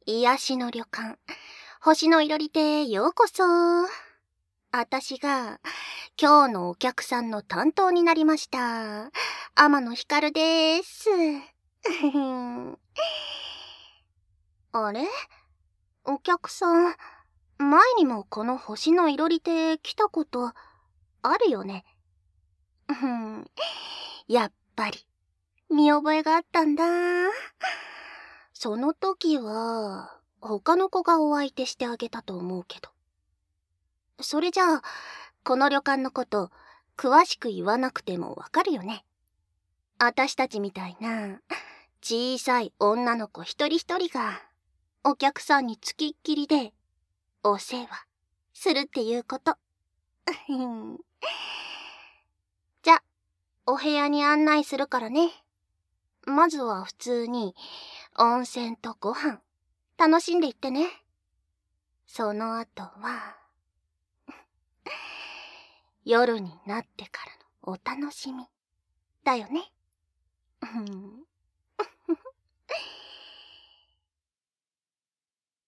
癒しの旅館、星のいろり亭へようこそ。あたしが今日のお客さんの担当になりました。天野ひかるでーす。あれ？お客さん、前にもこの星のいろり亭来たことあるよね。やっぱり見覚えがあったんだ。その時は他の子がお相手してあげたと思うけど。それじゃあこの旅館のこと詳しく言わなくてもわかるよね。あたしたちみたいな小さい女の子一人一人がお客さんにつきっきりでお世話するっていうこと。じゃ、お部屋に案内するからね。まずは普通に温泉とご飯楽しんでいってね。その後は夜になってからのお楽しみだよね。